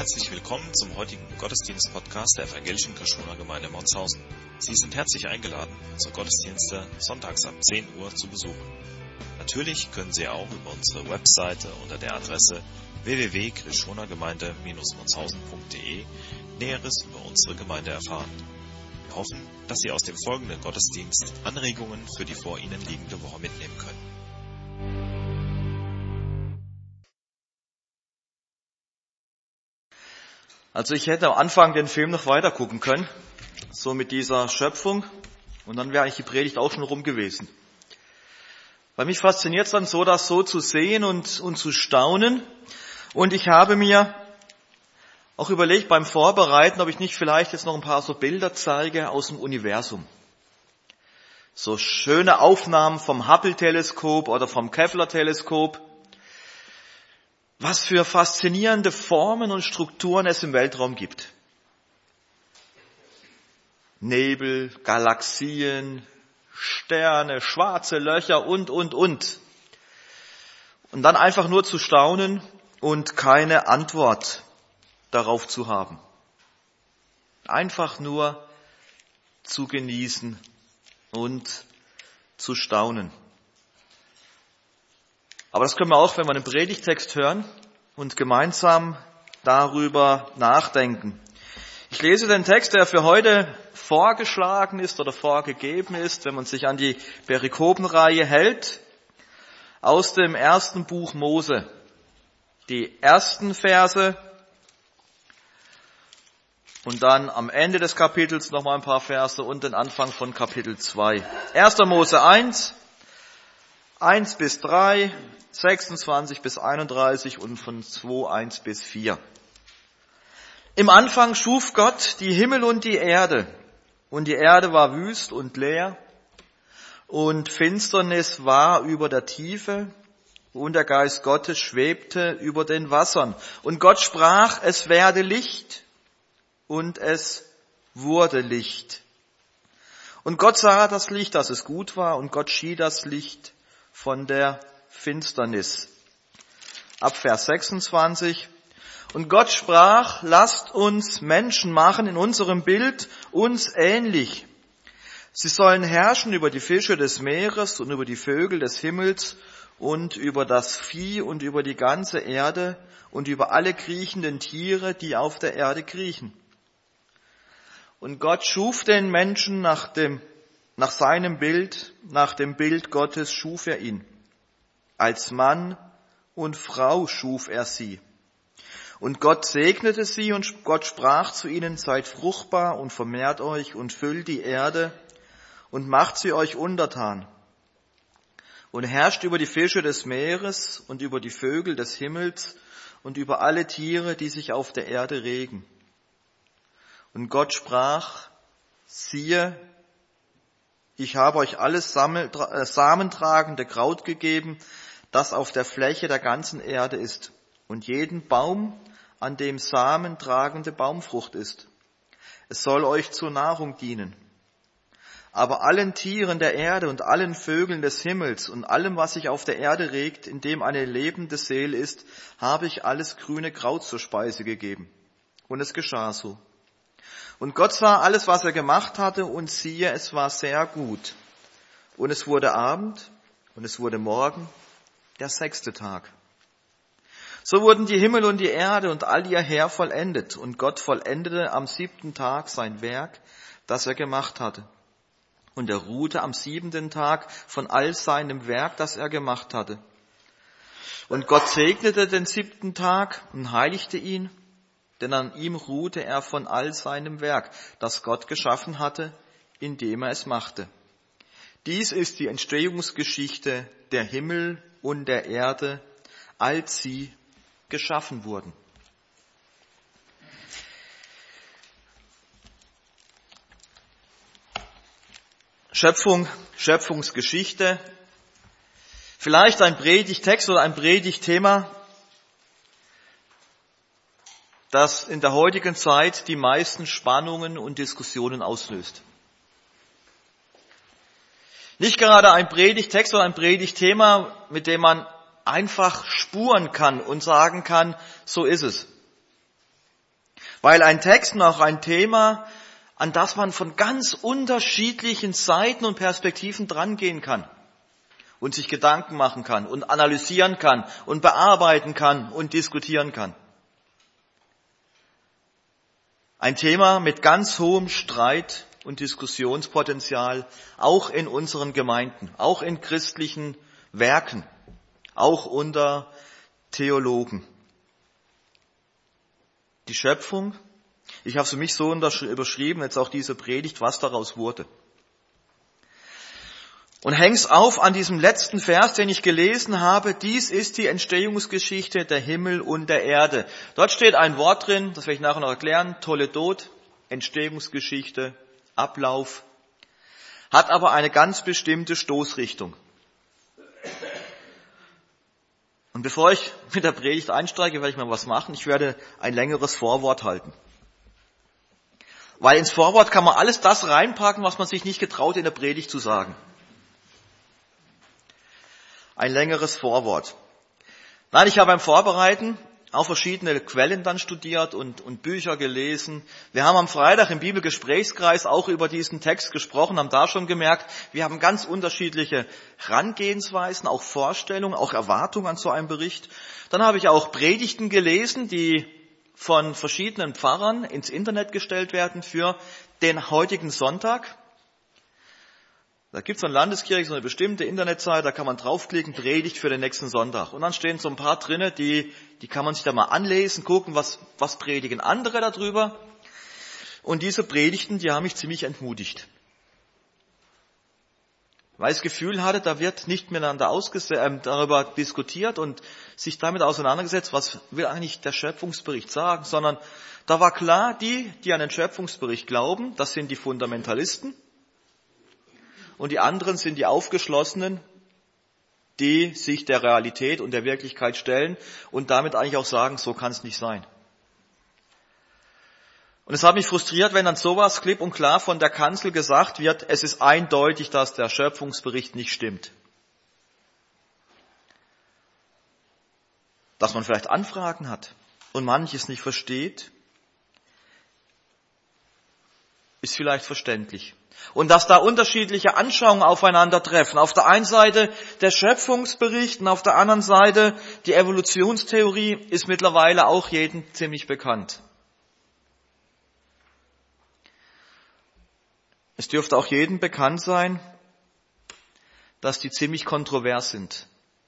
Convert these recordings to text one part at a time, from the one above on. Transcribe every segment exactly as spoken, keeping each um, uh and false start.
herzlich willkommen zum heutigen Gottesdienst-Podcast der Evangelischen Kaschuner Gemeinde Monzhausen. Sie sind herzlich eingeladen, unsere Gottesdienste sonntags ab zehn Uhr zu besuchen. Natürlich können Sie auch über unsere Webseite unter der Adresse w w w punkt kaschunergemeinde Bindestrich monzhausen punkt d e Näheres über unsere Gemeinde erfahren. Wir hoffen, dass Sie aus dem folgenden Gottesdienst Anregungen für die vor Ihnen liegende Woche mitnehmen können. Also ich hätte am Anfang den Film noch weiter gucken können, so mit dieser Schöpfung, und dann wäre eigentlich die Predigt auch schon rum gewesen. Weil mich fasziniert es dann so, das so zu sehen und, und zu staunen. Und ich habe mir auch überlegt beim Vorbereiten, ob ich nicht vielleicht jetzt noch ein paar so Bilder zeige aus dem Universum. So schöne Aufnahmen vom Hubble-Teleskop oder vom Kepler-Teleskop. Was für faszinierende Formen und Strukturen es im Weltraum gibt. Nebel, Galaxien, Sterne, schwarze Löcher und, und, und. Und dann einfach nur zu staunen und keine Antwort darauf zu haben. Einfach nur zu genießen und zu staunen. Aber das können wir auch, wenn wir einen Predigtext hören und gemeinsam darüber nachdenken. Ich lese den Text, der für heute vorgeschlagen ist oder vorgegeben ist, wenn man sich an die Perikopenreihe hält, aus dem ersten Buch Mose. Die ersten Verse und dann am Ende des Kapitels nochmal ein paar Verse und den Anfang von Kapitel zwei. erster Mose eins, eins bis drei, sechsundzwanzig bis einunddreißig und von zwei, eins bis vier. Im Anfang schuf Gott die Himmel und die Erde, und die Erde war wüst und leer, und Finsternis war über der Tiefe, und der Geist Gottes schwebte über den Wassern. Und Gott sprach, es werde Licht, und es wurde Licht. Und Gott sah das Licht, dass es gut war, und Gott schied das Licht von der Finsternis. Ab Vers sechsundzwanzig. Und Gott sprach, lasst uns Menschen machen in unserem Bild, uns ähnlich. Sie sollen herrschen über die Fische des Meeres und über die Vögel des Himmels und über das Vieh und über die ganze Erde und über alle kriechenden Tiere, die auf der Erde kriechen. Und Gott schuf den Menschen nach dem Nach seinem Bild, nach dem Bild Gottes schuf er ihn. Als Mann und Frau schuf er sie. Und Gott segnete sie und Gott sprach zu ihnen, seid fruchtbar und vermehrt euch und füllt die Erde und macht sie euch untertan. Und herrscht über die Fische des Meeres und über die Vögel des Himmels und über alle Tiere, die sich auf der Erde regen. Und Gott sprach, siehe, ich habe euch alles samentragende Kraut gegeben, das auf der Fläche der ganzen Erde ist, und jeden Baum, an dem samentragende Baumfrucht ist. Es soll euch zur Nahrung dienen. Aber allen Tieren der Erde und allen Vögeln des Himmels und allem, was sich auf der Erde regt, in dem eine lebende Seele ist, habe ich alles grüne Kraut zur Speise gegeben. Und es geschah so. Und Gott sah alles, was er gemacht hatte, und siehe, es war sehr gut. Und es wurde Abend, und es wurde Morgen, der sechste Tag. So wurden die Himmel und die Erde und all ihr Heer vollendet, und Gott vollendete am siebten Tag sein Werk, das er gemacht hatte. Und er ruhte am siebenten Tag von all seinem Werk, das er gemacht hatte. Und Gott segnete den siebten Tag und heiligte ihn, denn an ihm ruhte er von all seinem Werk, das Gott geschaffen hatte, indem er es machte. Dies ist die Entstehungsgeschichte der Himmel und der Erde, als sie geschaffen wurden. Schöpfung, Schöpfungsgeschichte, vielleicht ein Predigtext oder ein Predigtthema, das in der heutigen Zeit die meisten Spannungen und Diskussionen auslöst. Nicht gerade ein Predigtext oder ein Predigtthema, mit dem man einfach spuren kann und sagen kann, so ist es. Weil ein Text und auch ein Thema, an das man von ganz unterschiedlichen Seiten und Perspektiven drangehen kann und sich Gedanken machen kann und analysieren kann und bearbeiten kann und diskutieren kann. Ein Thema mit ganz hohem Streit und Diskussionspotenzial, auch in unseren Gemeinden, auch in christlichen Werken, auch unter Theologen. Die Schöpfung, ich habe es für mich so überschrieben, jetzt auch diese Predigt, was daraus wurde. Und häng's auf an diesem letzten Vers, den ich gelesen habe. Dies ist die Entstehungsgeschichte der Himmel und der Erde. Dort steht ein Wort drin, das werde ich nachher noch erklären. Toledot, Entstehungsgeschichte, Ablauf. Hat aber eine ganz bestimmte Stoßrichtung. Und bevor ich mit der Predigt einsteige, werde ich mal was machen. Ich werde ein längeres Vorwort halten. Weil ins Vorwort kann man alles das reinpacken, was man sich nicht getraut, in der Predigt zu sagen. Ein längeres Vorwort. Nein, ich habe beim Vorbereiten auch verschiedene Quellen dann studiert und, und Bücher gelesen. Wir haben am Freitag im Bibelgesprächskreis auch über diesen Text gesprochen, haben da schon gemerkt, wir haben ganz unterschiedliche Herangehensweisen, auch Vorstellungen, auch Erwartungen an so einen Bericht. Dann habe ich auch Predigten gelesen, die von verschiedenen Pfarrern ins Internet gestellt werden für den heutigen Sonntag. Da gibt es von Landeskirche so eine bestimmte Internetseite, da kann man draufklicken, Predigt für den nächsten Sonntag. Und dann stehen so ein paar drinne, die, die kann man sich da mal anlesen, gucken, was, was predigen andere darüber. Und diese Predigten, die haben mich ziemlich entmutigt. Weil ich das Gefühl hatte, da wird nicht miteinander ausgese- äh, darüber diskutiert und sich damit auseinandergesetzt, was will eigentlich der Schöpfungsbericht sagen, sondern da war klar, die, die an den Schöpfungsbericht glauben, das sind die Fundamentalisten. Und die anderen sind die Aufgeschlossenen, die sich der Realität und der Wirklichkeit stellen und damit eigentlich auch sagen, so kann es nicht sein. Und es hat mich frustriert, wenn dann sowas klipp und klar von der Kanzel gesagt wird, es ist eindeutig, dass der Schöpfungsbericht nicht stimmt. Dass man vielleicht Anfragen hat und manches nicht versteht, ist vielleicht verständlich. Und dass da unterschiedliche Anschauungen aufeinandertreffen. Auf der einen Seite der Schöpfungsbericht und auf der anderen Seite die Evolutionstheorie ist mittlerweile auch jedem ziemlich bekannt. Es dürfte auch jedem bekannt sein, dass die ziemlich kontrovers sind.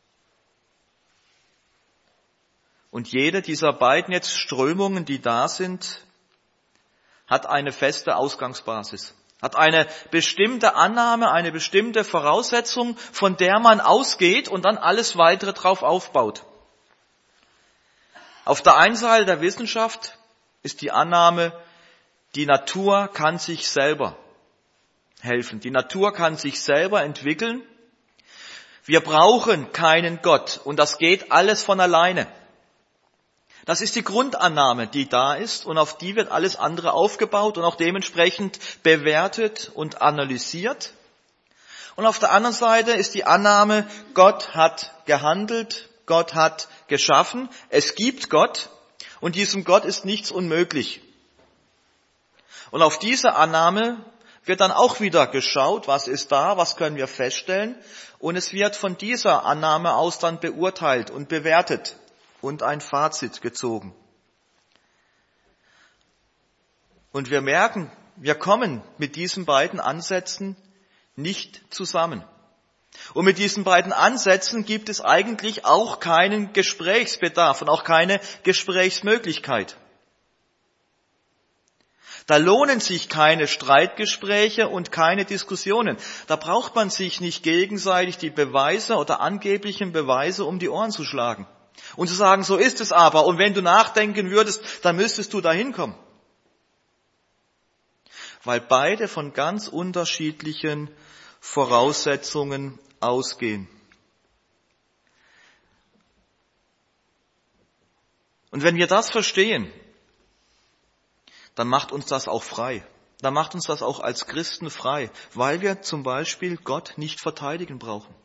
Und jede dieser beiden jetzt Strömungen, die da sind, hat eine feste Ausgangsbasis. Hat eine bestimmte Annahme, eine bestimmte Voraussetzung, von der man ausgeht und dann alles weitere drauf aufbaut. Auf der einen Seite der Wissenschaft ist die Annahme, die Natur kann sich selber helfen. Die Natur kann sich selber entwickeln. Wir brauchen keinen Gott und das geht alles von alleine. Das ist die Grundannahme, die da ist und auf die wird alles andere aufgebaut und auch dementsprechend bewertet und analysiert. Und auf der anderen Seite ist die Annahme, Gott hat gehandelt, Gott hat geschaffen, es gibt Gott und diesem Gott ist nichts unmöglich. Und auf diese Annahme wird dann auch wieder geschaut, was ist da, was können wir feststellen und es wird von dieser Annahme aus dann beurteilt und bewertet und ein Fazit gezogen. Und wir merken, wir kommen mit diesen beiden Ansätzen nicht zusammen. Und mit diesen beiden Ansätzen gibt es eigentlich auch keinen Gesprächsbedarf und auch keine Gesprächsmöglichkeit. Da lohnen sich keine Streitgespräche und keine Diskussionen. Da braucht man sich nicht gegenseitig die Beweise oder angeblichen Beweise um die Ohren zu schlagen. Und zu sagen, so ist es aber. Und wenn du nachdenken würdest, dann müsstest du da hinkommen. Weil beide von ganz unterschiedlichen Voraussetzungen ausgehen. Und wenn wir das verstehen, dann macht uns das auch frei. Dann macht uns das auch als Christen frei, weil wir zum Beispiel Gott nicht verteidigen brauchen.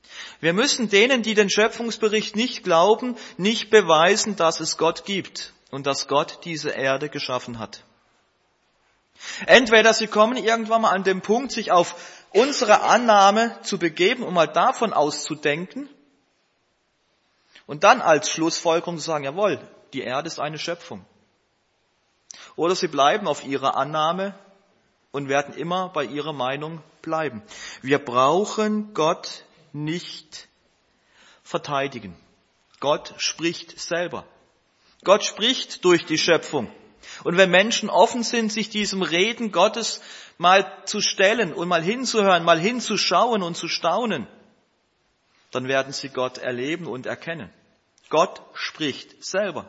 Wir müssen denen, die den Schöpfungsbericht nicht glauben, nicht beweisen, dass es Gott gibt. und dass Gott diese Erde geschaffen hat. Entweder sie kommen irgendwann mal an den Punkt, sich auf unsere Annahme zu begeben, um mal davon auszudenken und dann als Schlussfolgerung zu sagen, jawohl, die Erde ist eine Schöpfung. Oder sie bleiben auf ihrer Annahme und werden immer bei ihrer Meinung bleiben. Wir brauchen Gott nicht verteidigen. Gott spricht selber. Gott spricht durch die Schöpfung. Und wenn Menschen offen sind, sich diesem Reden Gottes mal zu stellen und mal hinzuhören, mal hinzuschauen und zu staunen, dann werden sie Gott erleben und erkennen. Gott spricht selber.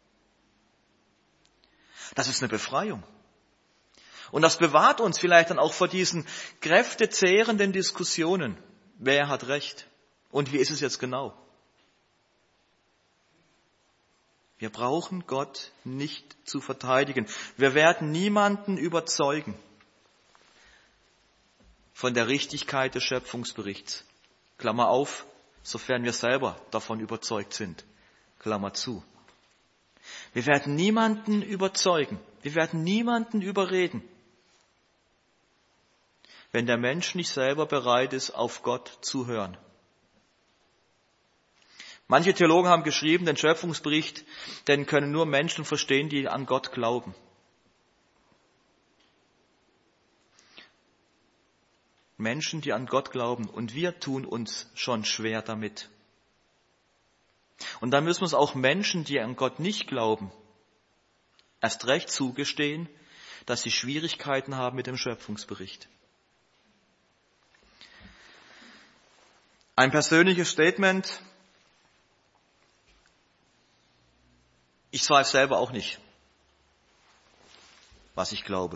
Das ist eine Befreiung. Und das bewahrt uns vielleicht dann auch vor diesen kräftezehrenden Diskussionen. Wer hat Recht? Und wie ist es jetzt genau? Wir brauchen Gott nicht zu verteidigen. Wir werden niemanden überzeugen von der Richtigkeit des Schöpfungsberichts. Klammer auf, sofern wir selber davon überzeugt sind. Klammer zu. Wir werden niemanden überzeugen. Wir werden niemanden überreden, wenn der Mensch nicht selber bereit ist, auf Gott zu hören. Manche Theologen haben geschrieben, den Schöpfungsbericht, den können nur Menschen verstehen, die an Gott glauben. Menschen, die an Gott glauben. Und wir tun uns schon schwer damit. Und dann müssen wir es auch Menschen, die an Gott nicht glauben, erst recht zugestehen, dass sie Schwierigkeiten haben mit dem Schöpfungsbericht. Ein persönliches Statement. Ich weiß selber auch nicht, was ich glaube.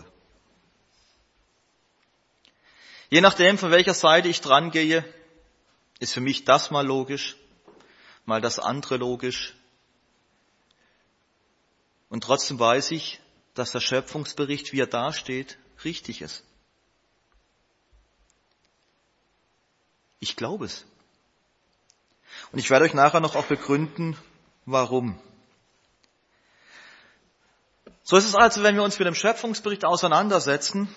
Je nachdem, von welcher Seite ich dran gehe, ist für mich das mal logisch, mal das andere logisch. Und trotzdem weiß ich, dass der Schöpfungsbericht, wie er dasteht, richtig ist. Ich glaube es. Und ich werde euch nachher noch auch begründen, warum. So ist es also, wenn wir uns mit dem Schöpfungsbericht auseinandersetzen,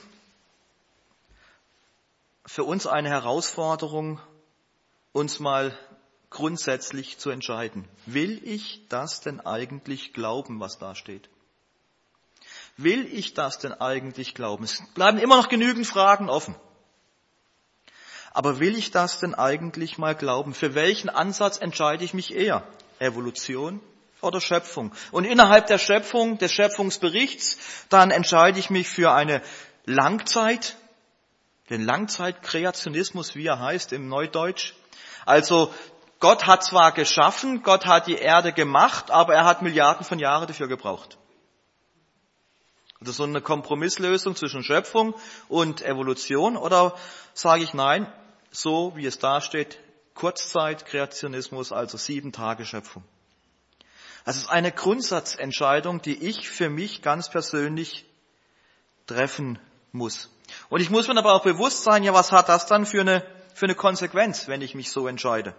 für uns eine Herausforderung, uns mal grundsätzlich zu entscheiden. Will ich das denn eigentlich glauben, was da steht? Will ich das denn eigentlich glauben? Es bleiben immer noch genügend Fragen offen. Aber will ich das denn eigentlich mal glauben? Für welchen Ansatz entscheide ich mich eher? Evolution oder Schöpfung? Und innerhalb der Schöpfung, des Schöpfungsberichts, dann entscheide ich mich für eine Langzeit, den Langzeitkreationismus, wie er heißt im Neudeutsch. Also Gott hat zwar geschaffen, Gott hat die Erde gemacht, aber er hat Milliarden von Jahren dafür gebraucht. Das ist so eine Kompromisslösung zwischen Schöpfung und Evolution. Oder sage ich nein, so wie es da steht, Kurzzeitkreationismus, also sieben Tage Schöpfung. Das ist eine Grundsatzentscheidung, die ich für mich ganz persönlich treffen muss. Und ich muss mir aber auch bewusst sein, ja, was hat das dann für eine, für eine Konsequenz, wenn ich mich so entscheide?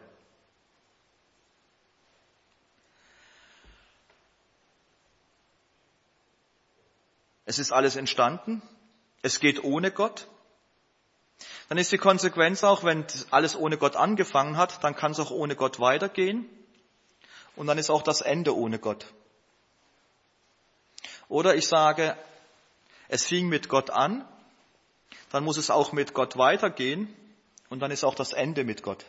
Es ist alles entstanden, es geht ohne Gott. Dann ist die Konsequenz auch, wenn alles ohne Gott angefangen hat, dann kann es auch ohne Gott weitergehen. Und dann ist auch das Ende ohne Gott. Oder ich sage, es fing mit Gott an, dann muss es auch mit Gott weitergehen und dann ist auch das Ende mit Gott.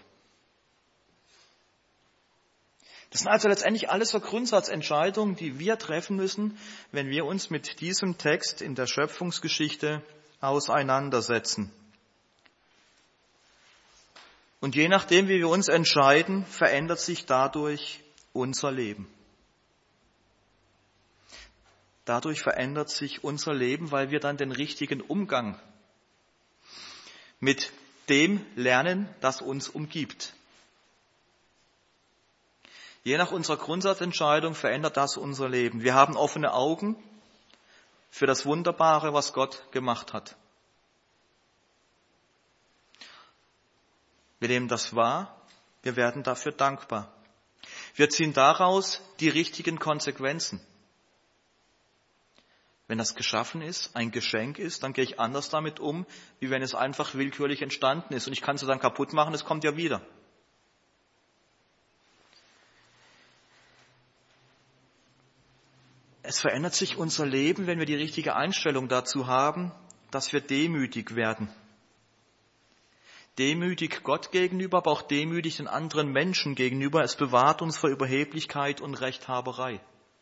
Das sind also letztendlich alles so Grundsatzentscheidungen, die wir treffen müssen, wenn wir uns mit diesem Text in der Schöpfungsgeschichte auseinandersetzen. Und je nachdem, wie wir uns entscheiden, verändert sich dadurch unser Leben. Dadurch verändert sich unser Leben, weil wir dann den richtigen Umgang mit dem lernen, das uns umgibt. Je nach unserer Grundsatzentscheidung verändert das unser Leben. Wir haben offene Augen für das Wunderbare, was Gott gemacht hat. Wir nehmen das wahr, wir werden dafür dankbar. Wir ziehen daraus die richtigen Konsequenzen. Wenn das geschaffen ist, ein Geschenk ist, dann gehe ich anders damit um, wie wenn es einfach willkürlich entstanden ist. Und ich kann es dann kaputt machen, es kommt ja wieder. Es verändert sich unser Leben, wenn wir die richtige Einstellung dazu haben, dass wir demütig werden. Demütig Gott gegenüber, aber auch demütig den anderen Menschen gegenüber. Es bewahrt uns vor Überheblichkeit und Rechthaberei.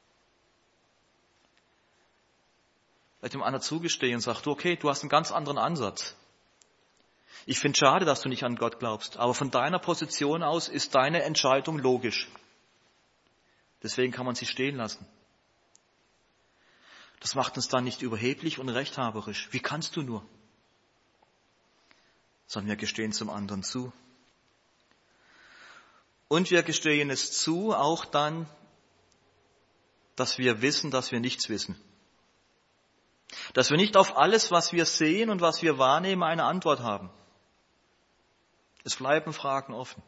Vielleicht dem anderen zugestehen und sagt, okay, du hast einen ganz anderen Ansatz. Ich finde es schade, dass du nicht an Gott glaubst, aber von deiner Position aus ist deine Entscheidung logisch. Deswegen kann man sie stehen lassen. Das macht uns dann nicht überheblich und rechthaberisch. Wie kannst du nur? Sondern wir gestehen zum anderen zu. Und wir gestehen es zu, auch dann, dass wir wissen, dass wir nichts wissen. Dass wir nicht auf alles, was wir sehen und was wir wahrnehmen, eine Antwort haben. Es bleiben Fragen offen,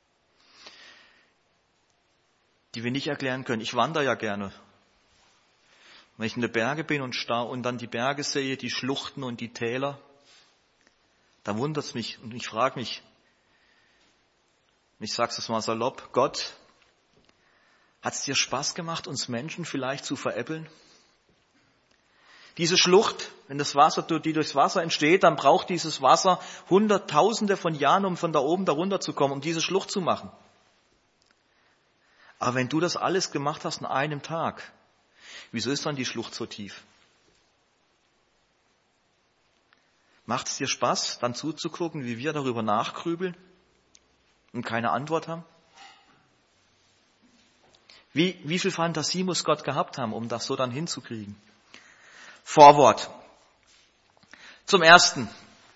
die wir nicht erklären können. Ich wandere ja gerne. Wenn ich in den Bergen bin und, sta- und dann die Berge sehe, die Schluchten und die Täler, da wundert es mich und ich frage mich, ich sage es mal salopp, Gott, hat es dir Spaß gemacht, uns Menschen vielleicht zu veräppeln? Diese Schlucht, wenn das Wasser, die durchs Wasser entsteht, dann braucht dieses Wasser Hunderttausende von Jahren, um von da oben darunter zu kommen, um diese Schlucht zu machen. Aber wenn du das alles gemacht hast in einem Tag, wieso ist dann die Schlucht so tief? Macht es dir Spaß, dann zuzugucken, wie wir darüber nachgrübeln und keine Antwort haben? Wie, wie viel Fantasie muss Gott gehabt haben, um das so dann hinzukriegen? Vorwort. Zum Ersten.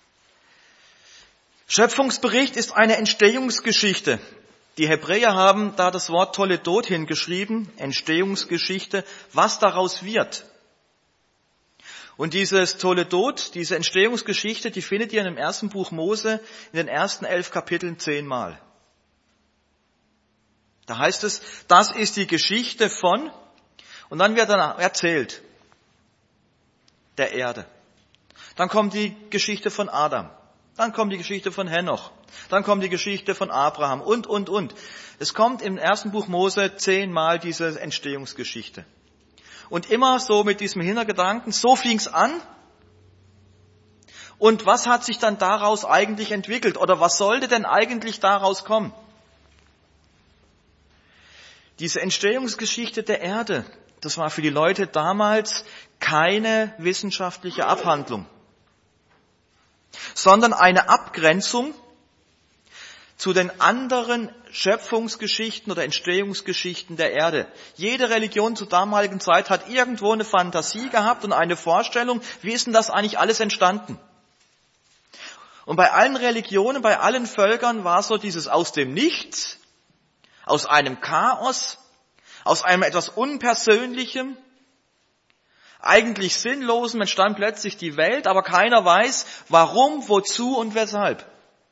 Schöpfungsbericht ist eine Entstehungsgeschichte. Die Hebräer haben da das Wort Toledot hingeschrieben, Entstehungsgeschichte, was daraus wird. Und dieses Toledot, diese Entstehungsgeschichte, die findet ihr in dem ersten Buch Mose, in den ersten elf Kapiteln zehnmal. Da heißt es, das ist die Geschichte von, und dann wird dann erzählt, der Erde. Dann kommt die Geschichte von Adam. Dann kommt die Geschichte von Henoch. Dann kommt die Geschichte von Abraham und, und, und. Es kommt im ersten Buch Mose zehnmal diese Entstehungsgeschichte. Und immer so mit diesem Hintergedanken, so fing's an. Und was hat sich dann daraus eigentlich entwickelt? Oder was sollte denn eigentlich daraus kommen? Diese Entstehungsgeschichte der Erde, das war für die Leute damals keine wissenschaftliche Abhandlung, sondern eine Abgrenzung zu den anderen Schöpfungsgeschichten oder Entstehungsgeschichten der Erde. Jede Religion zur damaligen Zeit hat irgendwo eine Fantasie gehabt und eine Vorstellung, wie ist denn das eigentlich alles entstanden? Und bei allen Religionen, bei allen Völkern war so dieses aus dem Nichts, aus einem Chaos, aus einem etwas Unpersönlichem, eigentlich Sinnlosen entstand plötzlich die Welt, aber keiner weiß, warum, wozu und weshalb.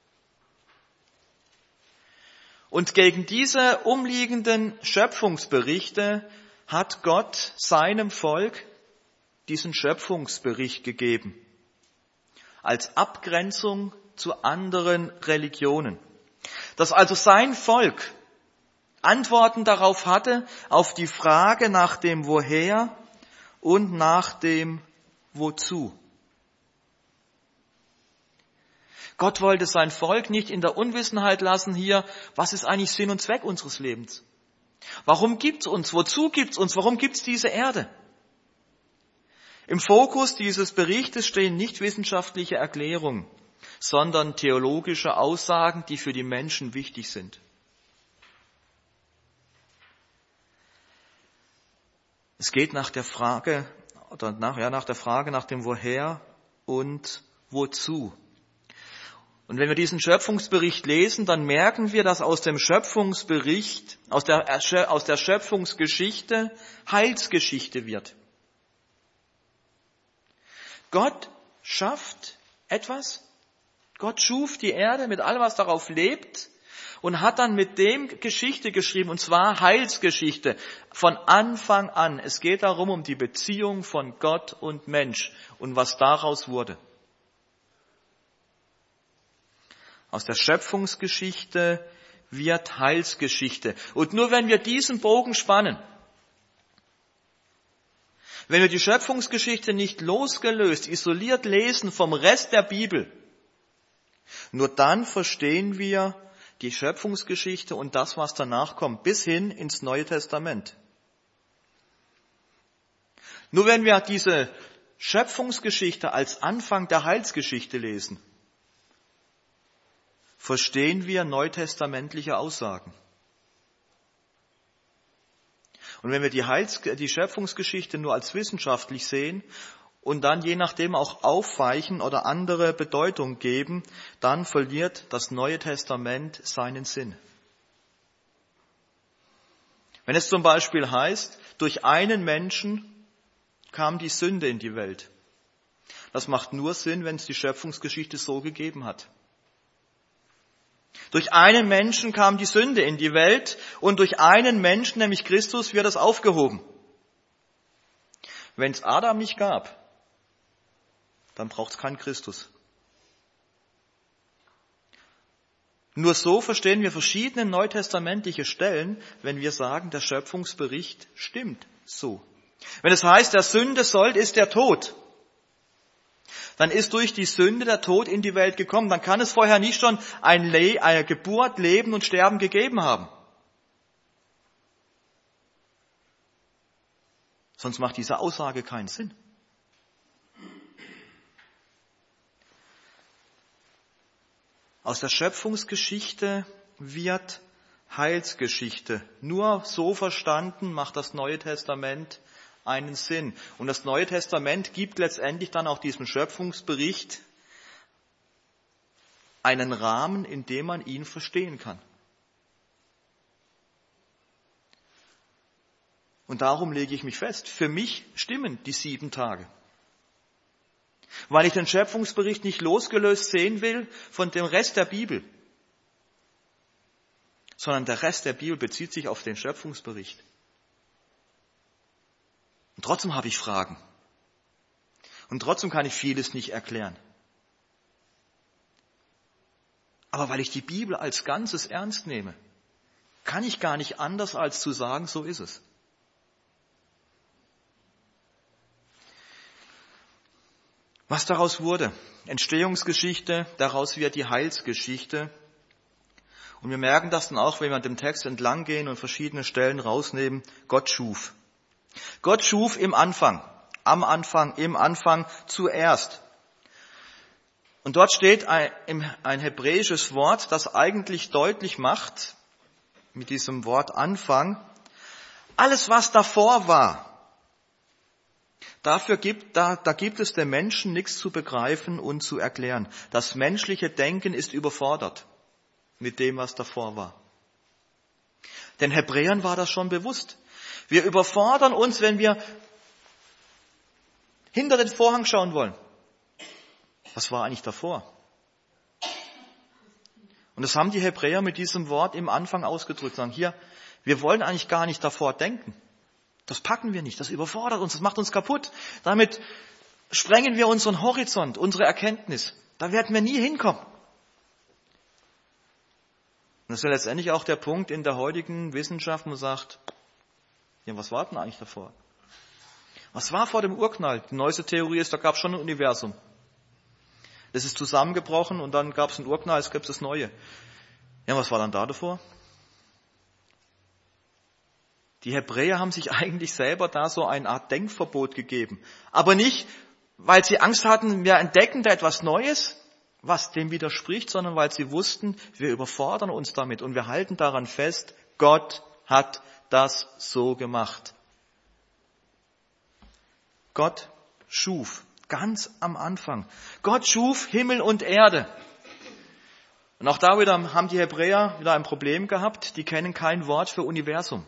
Und gegen diese umliegenden Schöpfungsberichte hat Gott seinem Volk diesen Schöpfungsbericht gegeben, als Abgrenzung zu anderen Religionen. Dass also sein Volk Antworten darauf hatte, auf die Frage nach dem Woher und nach dem Wozu. Gott wollte sein Volk nicht in der Unwissenheit lassen hier, was ist eigentlich Sinn und Zweck unseres Lebens? Warum gibt's uns? Wozu gibt's uns? Warum gibt's diese Erde? Im Fokus dieses Berichtes stehen nicht wissenschaftliche Erklärungen, sondern theologische Aussagen, die für die Menschen wichtig sind. Es geht nach der Frage, oder nach, ja, nach der Frage nach dem Woher und Wozu. Und wenn wir diesen Schöpfungsbericht lesen, dann merken wir, dass aus dem Schöpfungsbericht, aus der, aus der Schöpfungsgeschichte Heilsgeschichte wird. Gott schafft etwas. Gott schuf die Erde mit allem, was darauf lebt. und hat dann mit dem Geschichte geschrieben, und zwar Heilsgeschichte, von Anfang an. Es geht darum, um die Beziehung von Gott und Mensch und was daraus wurde. Aus der Schöpfungsgeschichte wird Heilsgeschichte. Und nur wenn wir diesen Bogen spannen, wenn wir die Schöpfungsgeschichte nicht losgelöst, isoliert lesen vom Rest der Bibel, nur dann verstehen wir die Schöpfungsgeschichte und das, was danach kommt, bis hin ins Neue Testament. Nur wenn wir diese Schöpfungsgeschichte als Anfang der Heilsgeschichte lesen, verstehen wir neutestamentliche Aussagen. Und wenn wir die, Heils-, die Schöpfungsgeschichte nur als wissenschaftlich sehen und dann je nachdem auch aufweichen oder andere Bedeutung geben, dann verliert das Neue Testament seinen Sinn. Wenn es zum Beispiel heißt, durch einen Menschen kam die Sünde in die Welt. Das macht nur Sinn, wenn es die Schöpfungsgeschichte so gegeben hat. Durch einen Menschen kam die Sünde in die Welt und durch einen Menschen, nämlich Christus, wird es aufgehoben. Wenn es Adam nicht gab, dann braucht es keinen Christus. Nur so verstehen wir verschiedene neutestamentliche Stellen, wenn wir sagen, der Schöpfungsbericht stimmt so. Wenn es heißt, der Sünde Sold ist der Tod, dann ist durch die Sünde der Tod in die Welt gekommen. Dann kann es vorher nicht schon ein Le- eine Geburt, Leben und Sterben gegeben haben. Sonst macht diese Aussage keinen Sinn. Aus der Schöpfungsgeschichte wird Heilsgeschichte. Nur so verstanden macht das Neue Testament einen Sinn. Und das Neue Testament gibt letztendlich dann auch diesem Schöpfungsbericht einen Rahmen, in dem man ihn verstehen kann. Und darum lege ich mich fest, für mich stimmen die sieben Tage. Weil ich den Schöpfungsbericht nicht losgelöst sehen will von dem Rest der Bibel, sondern der Rest der Bibel bezieht sich auf den Schöpfungsbericht. Und trotzdem habe ich Fragen. Und trotzdem kann ich vieles nicht erklären. Aber weil ich die Bibel als Ganzes ernst nehme, kann ich gar nicht anders als zu sagen, so ist es. Was daraus wurde? Entstehungsgeschichte, daraus wird die Heilsgeschichte. Und wir merken das dann auch, wenn wir an dem Text entlang gehen und verschiedene Stellen rausnehmen. Gott schuf. Gott schuf im Anfang, am Anfang, im Anfang zuerst. Und dort steht ein, ein hebräisches Wort, das eigentlich deutlich macht, mit diesem Wort Anfang, alles, was davor war. Dafür gibt, da, da gibt es dem Menschen nichts zu begreifen und zu erklären. Das menschliche Denken ist überfordert mit dem, was davor war. Den Hebräern war das schon bewusst. Wir überfordern uns, wenn wir hinter den Vorhang schauen wollen. Was war eigentlich davor? Und das haben die Hebräer mit diesem Wort im Anfang ausgedrückt. Sagen, hier, wir wollen eigentlich gar nicht davor denken. Das packen wir nicht, das überfordert uns, das macht uns kaputt. Damit sprengen wir unseren Horizont, unsere Erkenntnis. Da werden wir nie hinkommen. Und das ist ja letztendlich auch der Punkt in der heutigen Wissenschaft, wo man sagt, ja, was war denn eigentlich davor? Was war vor dem Urknall? Die neueste Theorie ist, da gab es schon ein Universum. Das ist zusammengebrochen und dann gab es einen Urknall, es gab das Neue. Ja, was war dann da davor? Die Hebräer haben sich eigentlich selber da so eine Art Denkverbot gegeben. Aber nicht, weil sie Angst hatten, wir entdecken da etwas Neues, was dem widerspricht, sondern weil sie wussten, wir überfordern uns damit und wir halten daran fest, Gott hat das so gemacht. Gott schuf, ganz am Anfang. Gott schuf Himmel und Erde. Und auch da wieder haben die Hebräer wieder ein Problem gehabt, die kennen kein Wort für Universum.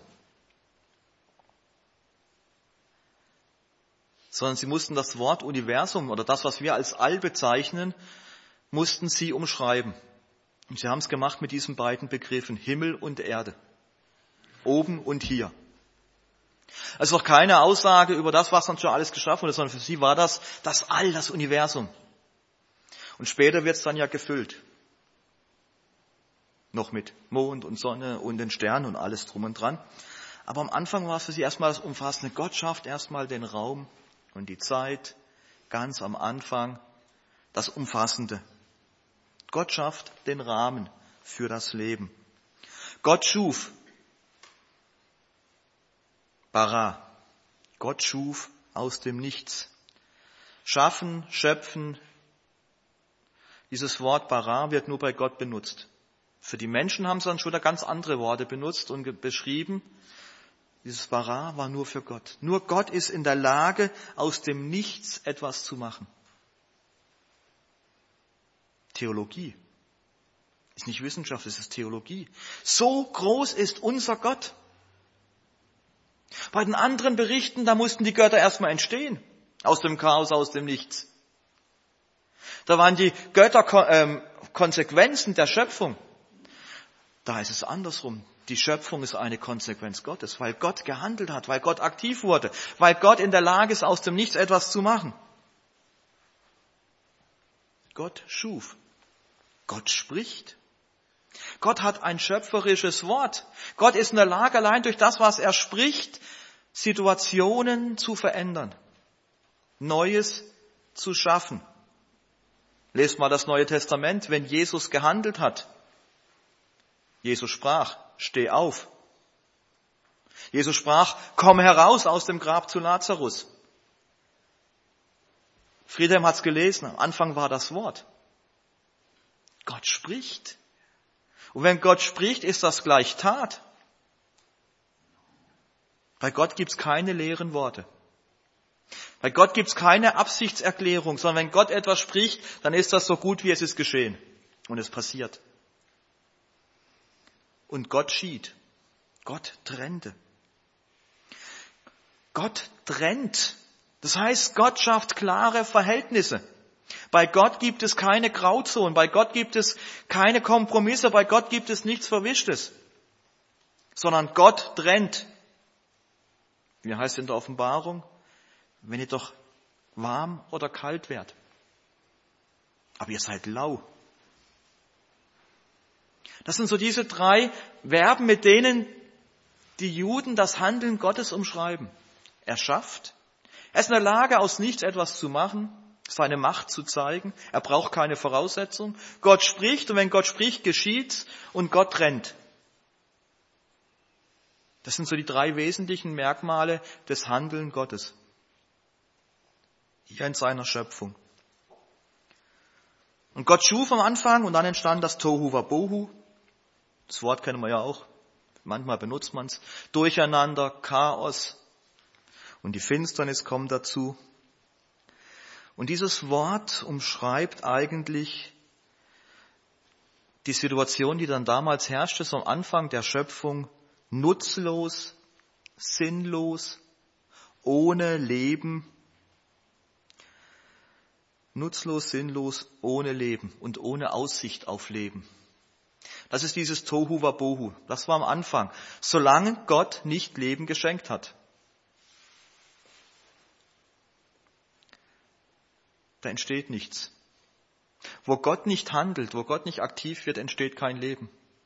Sondern sie mussten das Wort Universum oder das, was wir als All bezeichnen, mussten sie umschreiben. Und sie haben es gemacht mit diesen beiden Begriffen, Himmel und Erde. Oben und hier. Also noch keine Aussage über das, was dann schon alles geschaffen wurde, sondern für sie war das das All, das Universum. Und später wird es dann ja gefüllt. Noch mit Mond und Sonne und den Sternen und alles drum und dran. Aber am Anfang war es für sie erstmal das Umfassende. Gott schafft erstmal den Raum und die Zeit, ganz am Anfang das Umfassende. Gott schafft den Rahmen für das Leben. Gott schuf. Bara. Gott schuf aus dem Nichts. Schaffen, schöpfen. Dieses Wort Bara wird nur bei Gott benutzt. Für die Menschen haben sie dann schon wieder ganz andere Worte benutzt und beschrieben. Dieses Bara war nur für Gott. Nur Gott ist in der Lage, aus dem Nichts etwas zu machen. Theologie. Ist nicht Wissenschaft, es ist Theologie. So groß ist unser Gott. Bei den anderen Berichten, da mussten die Götter erstmal entstehen. Aus dem Chaos, aus dem Nichts. Da waren die Götter ähm, Konsequenzen der Schöpfung. Da ist es andersrum. Die Schöpfung ist eine Konsequenz Gottes, weil Gott gehandelt hat, weil Gott aktiv wurde, weil Gott in der Lage ist, aus dem Nichts etwas zu machen. Gott schuf. Gott spricht. Gott hat ein schöpferisches Wort. Gott ist in der Lage, allein durch das, was er spricht, Situationen zu verändern, Neues zu schaffen. Lest mal das Neue Testament, wenn Jesus gehandelt hat. Jesus sprach, steh auf. Jesus sprach, komm heraus aus dem Grab zu Lazarus. Friedhelm hat es gelesen, am Anfang war das Wort. Gott spricht. Und wenn Gott spricht, ist das gleich Tat. Bei Gott gibt es keine leeren Worte. Bei Gott gibt es keine Absichtserklärung, sondern wenn Gott etwas spricht, dann ist das so gut, wie es ist geschehen. Und es passiert. Und Gott schied. Gott trennte. Gott trennt. Das heißt, Gott schafft klare Verhältnisse. Bei Gott gibt es keine Grauzonen, bei Gott gibt es keine Kompromisse, bei Gott gibt es nichts Verwischtes, sondern Gott trennt. Wie heißt es in der Offenbarung? Wenn ihr doch warm oder kalt wärt. Aber ihr seid lau. Das sind so diese drei Verben, mit denen die Juden das Handeln Gottes umschreiben. Er schafft. Er ist in der Lage, aus nichts etwas zu machen, seine Macht zu zeigen. Er braucht keine Voraussetzung. Gott spricht und wenn Gott spricht, geschieht's und Gott trennt. Das sind so die drei wesentlichen Merkmale des Handeln Gottes. Hier in seiner Schöpfung. Und Gott schuf am Anfang und dann entstand das Tohu Wabohu. Das Wort kennen wir ja auch. Manchmal benutzt man es. Durcheinander, Chaos. Und die Finsternis kommt dazu. Und dieses Wort umschreibt eigentlich die Situation, die dann damals herrschte, so am Anfang der Schöpfung, nutzlos, sinnlos, ohne Leben. Nutzlos, sinnlos, ohne Leben und ohne Aussicht auf Leben. Das ist dieses Tohu Wabohu. Das war am Anfang. Solange Gott nicht Leben geschenkt hat. Da entsteht nichts. Wo Gott nicht handelt, wo Gott nicht aktiv wird, entsteht kein Leben.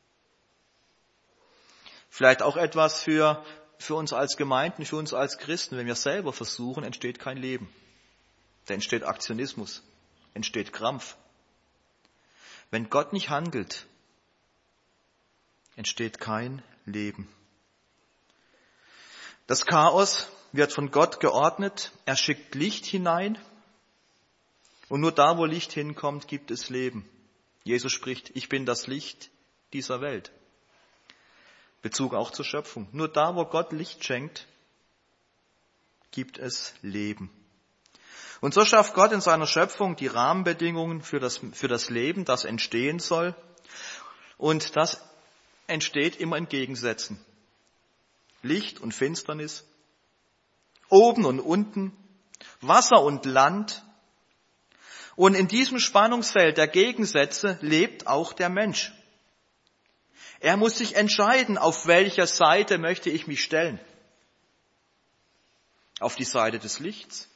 Vielleicht auch etwas für, für uns als Gemeinden, für uns als Christen. Wenn wir selber versuchen, entsteht kein Leben. Da entsteht Aktionismus, entsteht Krampf. Wenn Gott nicht handelt, entsteht kein Leben. Das Chaos wird von Gott geordnet. Er schickt Licht hinein. Und nur da, wo Licht hinkommt, gibt es Leben. Jesus spricht, ich bin das Licht dieser Welt. Bezug auch zur Schöpfung. Nur da, wo Gott Licht schenkt, gibt es Leben. Und so schafft Gott in seiner Schöpfung die Rahmenbedingungen für das, für das Leben, das entstehen soll. Und das entsteht immer in Gegensätzen. Licht und Finsternis, oben und unten, Wasser und Land. Und in diesem Spannungsfeld der Gegensätze lebt auch der Mensch. Er muss sich entscheiden, auf welcher Seite möchte ich mich stellen. Auf die Seite des Lichts,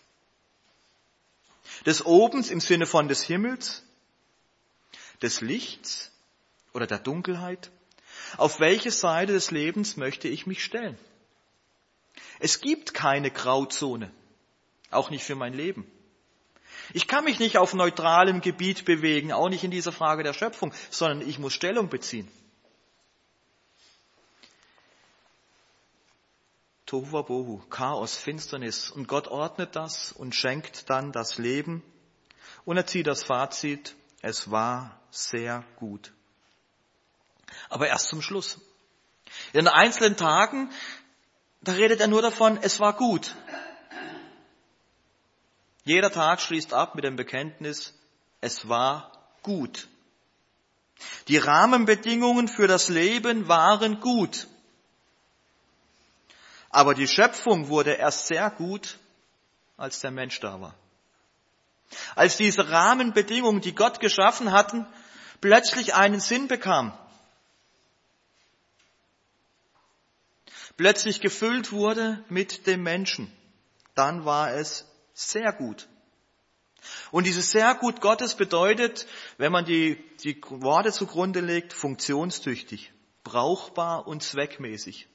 des Obens im Sinne von des Himmels, des Lichts oder der Dunkelheit. Auf welche Seite des Lebens möchte ich mich stellen? Es gibt keine Grauzone, auch nicht für mein Leben. Ich kann mich nicht auf neutralem Gebiet bewegen, auch nicht in dieser Frage der Schöpfung, sondern ich muss Stellung beziehen. Tohu wabohu, Chaos, Finsternis. Und Gott ordnet das und schenkt dann das Leben. Und er zieht das Fazit, es war sehr gut. Aber erst zum Schluss. In den einzelnen Tagen, da redet er nur davon, es war gut. Jeder Tag schließt ab mit dem Bekenntnis, es war gut. Die Rahmenbedingungen für das Leben waren gut. Aber die Schöpfung wurde erst sehr gut, als der Mensch da war. Als diese Rahmenbedingungen, die Gott geschaffen hatten, plötzlich einen Sinn bekamen. Plötzlich gefüllt wurde mit dem Menschen. Dann war es sehr gut. Und dieses sehr gut Gottes bedeutet, wenn man die, die Worte zugrunde legt, funktionstüchtig, brauchbar und zweckmäßig.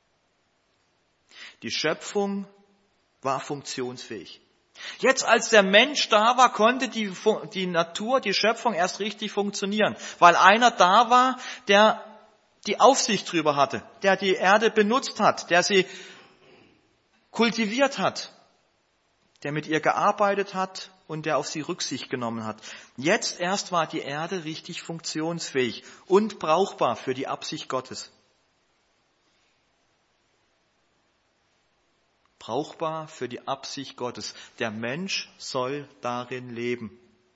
Die Schöpfung war funktionsfähig. Jetzt, als der Mensch da war, konnte die, die Natur, die Schöpfung erst richtig funktionieren, weil einer da war, der die Aufsicht drüber hatte, der die Erde benutzt hat, der sie kultiviert hat, der mit ihr gearbeitet hat und der auf sie Rücksicht genommen hat. Jetzt erst war die Erde richtig funktionsfähig und brauchbar für die Absicht Gottes. Brauchbar für die Absicht Gottes. Der Mensch soll darin leben.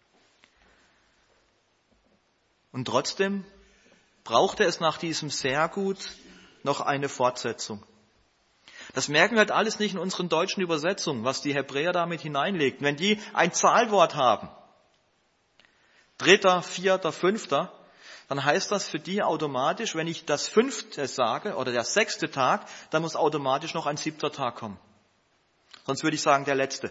Und trotzdem brauchte es nach diesem sehr gut noch eine Fortsetzung. Das merken wir halt alles nicht in unseren deutschen Übersetzungen, was die Hebräer damit hineinlegten. Wenn die ein Zahlwort haben, dritter, vierter, fünfter, dann heißt das für die automatisch, wenn ich das fünfte sage oder der sechste Tag, dann muss automatisch noch ein siebter Tag kommen. Sonst würde ich sagen, der letzte.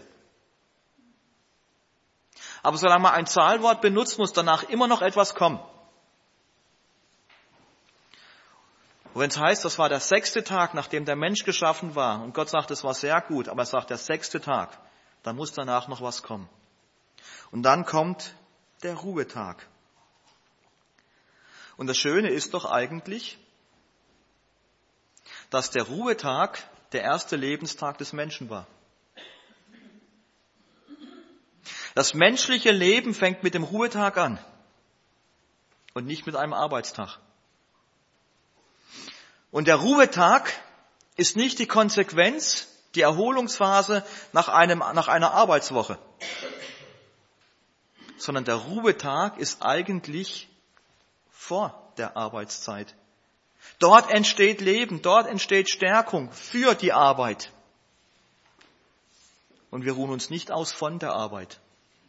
Aber solange man ein Zahlwort benutzt, muss danach immer noch etwas kommen. Und wenn es heißt, das war der sechste Tag, nachdem der Mensch geschaffen war, und Gott sagt, es war sehr gut, aber er sagt, der sechste Tag, dann muss danach noch was kommen. Und dann kommt der Ruhetag. Und das Schöne ist doch eigentlich, dass der Ruhetag der erste Lebenstag des Menschen war. Das menschliche Leben fängt mit dem Ruhetag an und nicht mit einem Arbeitstag. Und der Ruhetag ist nicht die Konsequenz, die Erholungsphase nach einem, nach einer Arbeitswoche, sondern der Ruhetag ist eigentlich vor der Arbeitszeit. Dort entsteht Leben, dort entsteht Stärkung für die Arbeit. Und wir ruhen uns nicht aus von der Arbeit.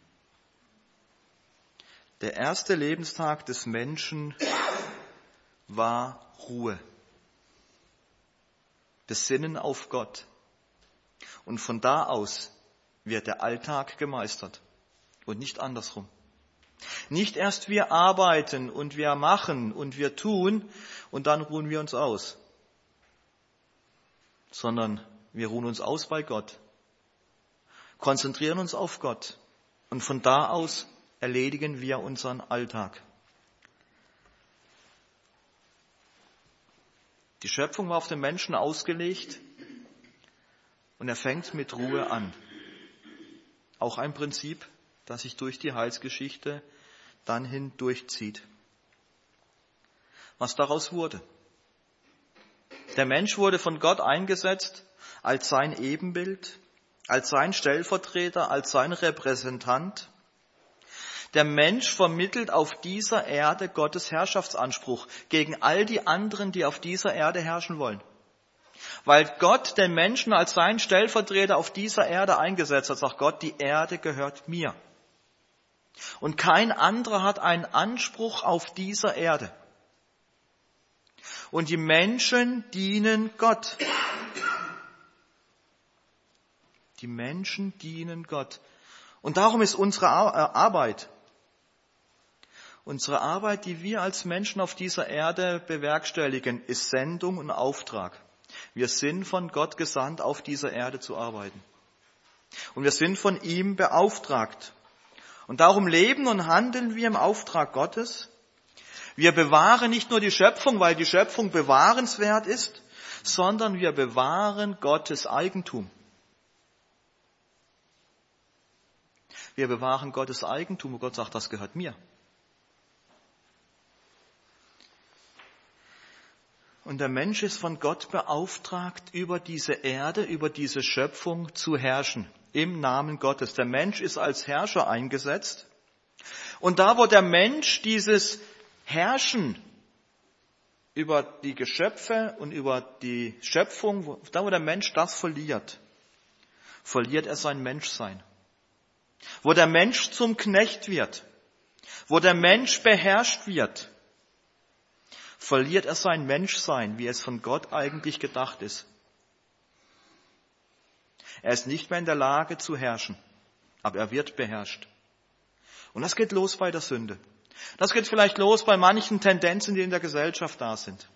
Der erste Lebenstag des Menschen war Ruhe. Besinnen auf Gott. Und von da aus wird der Alltag gemeistert und nicht andersrum. Nicht erst wir arbeiten und wir machen und wir tun und dann ruhen wir uns aus, sondern wir ruhen uns aus bei Gott, konzentrieren uns auf Gott und von da aus erledigen wir unseren Alltag. Die Schöpfung war auf den Menschen ausgelegt und er fängt mit Ruhe an. Auch ein Prinzip, das sich durch die Heilsgeschichte dann hindurchzieht. Was daraus wurde? Der Mensch wurde von Gott eingesetzt als sein Ebenbild, als sein Stellvertreter, als sein Repräsentant. Der Mensch vermittelt auf dieser Erde Gottes Herrschaftsanspruch gegen all die anderen, die auf dieser Erde herrschen wollen. Weil Gott den Menschen als seinen Stellvertreter auf dieser Erde eingesetzt hat, sagt Gott, die Erde gehört mir. Und kein anderer hat einen Anspruch auf dieser Erde. Und die Menschen dienen Gott. Die Menschen dienen Gott. Und darum ist unsere Arbeit, unsere Arbeit, die wir als Menschen auf dieser Erde bewerkstelligen, ist Sendung und Auftrag. Wir sind von Gott gesandt, auf dieser Erde zu arbeiten. Und wir sind von ihm beauftragt. Und darum leben und handeln wir im Auftrag Gottes. Wir bewahren nicht nur die Schöpfung, weil die Schöpfung bewahrenswert ist, sondern wir bewahren Gottes Eigentum. Wir bewahren Gottes Eigentum und Gott sagt, das gehört mir. Und der Mensch ist von Gott beauftragt, über diese Erde, über diese Schöpfung zu herrschen, im Namen Gottes. Der Mensch ist als Herrscher eingesetzt. Und da, wo der Mensch dieses Herrschen über die Geschöpfe und über die Schöpfung, da, wo der Mensch das verliert, verliert er sein Menschsein. Wo der Mensch zum Knecht wird, wo der Mensch beherrscht wird, verliert er sein Menschsein, wie es von Gott eigentlich gedacht ist. Er ist nicht mehr in der Lage zu herrschen, aber er wird beherrscht. Und das geht los bei der Sünde. Das geht vielleicht los bei manchen Tendenzen, die in der Gesellschaft da sind.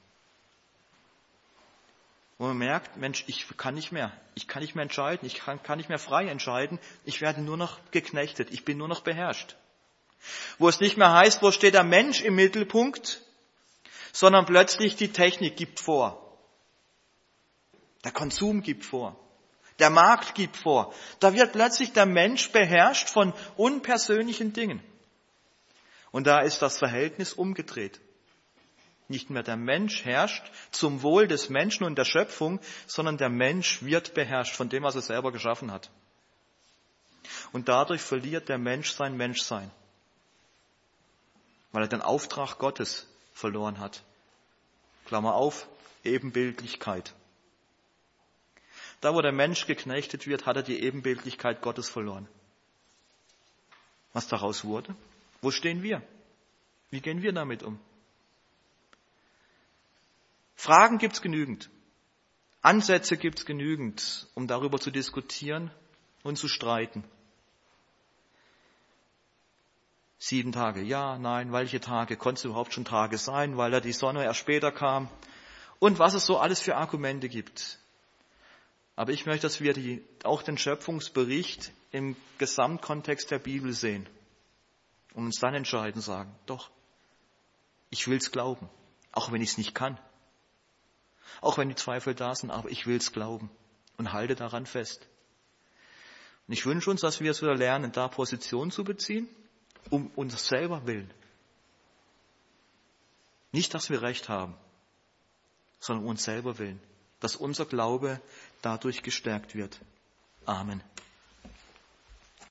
Wo man merkt, Mensch, ich kann nicht mehr, ich kann nicht mehr entscheiden, ich kann, kann nicht mehr frei entscheiden, ich werde nur noch geknechtet, ich bin nur noch beherrscht. Wo es nicht mehr heißt, wo steht der Mensch im Mittelpunkt, sondern plötzlich die Technik gibt vor. Der Konsum gibt vor. Der Markt gibt vor. Da wird plötzlich der Mensch beherrscht von unpersönlichen Dingen. Und da ist das Verhältnis umgedreht. Nicht mehr der Mensch herrscht zum Wohl des Menschen und der Schöpfung, sondern der Mensch wird beherrscht von dem, was er selber geschaffen hat. Und dadurch verliert der Mensch sein Menschsein, weil er den Auftrag Gottes verloren hat. Klammer auf, Ebenbildlichkeit. Da, wo der Mensch geknechtet wird, hat er die Ebenbildlichkeit Gottes verloren. Was daraus wurde? Wo stehen wir? Wie gehen wir damit um? Fragen gibt's genügend. Ansätze gibt's genügend, um darüber zu diskutieren und zu streiten. Sieben Tage, ja, nein, welche Tage? Konnte es überhaupt schon Tage sein, weil da die Sonne erst später kam? Und was es so alles für Argumente gibt. Aber ich möchte, dass wir die, auch den Schöpfungsbericht im Gesamtkontext der Bibel sehen und uns dann entscheiden, sagen, doch, ich will's glauben, auch wenn ich es nicht kann. Auch wenn die Zweifel da sind, aber ich will's glauben und halte daran fest. Und ich wünsche uns, dass wir es wieder lernen, da Position zu beziehen, um uns selber willen. Nicht, dass wir Recht haben, sondern um uns selber willen, dass unser Glaube dadurch gestärkt wird. Amen.